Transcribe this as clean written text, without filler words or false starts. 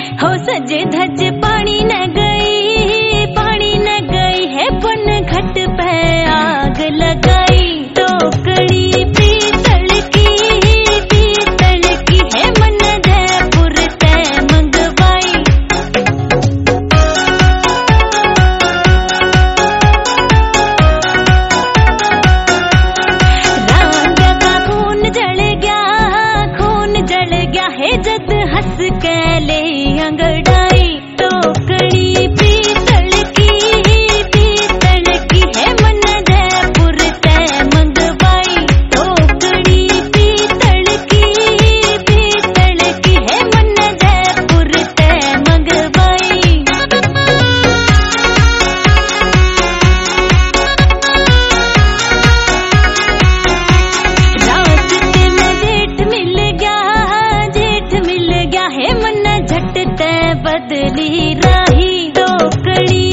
हो सजे धज पानी न गई है पन घट पे आग लगाई। टोकरी पीतल की है मन जयपुर ते मंगवाई। राजा का खून जल गया है जद हंस के ले अंगड़ाई। टोकरी पीतल की है मन जयपुर ते मंगवाई। टोकरी पीतल की है मन जयपुर ते मंगवाई। रास्ते में जेठ मिल गया है मन झट ते बदली राही। टोकरी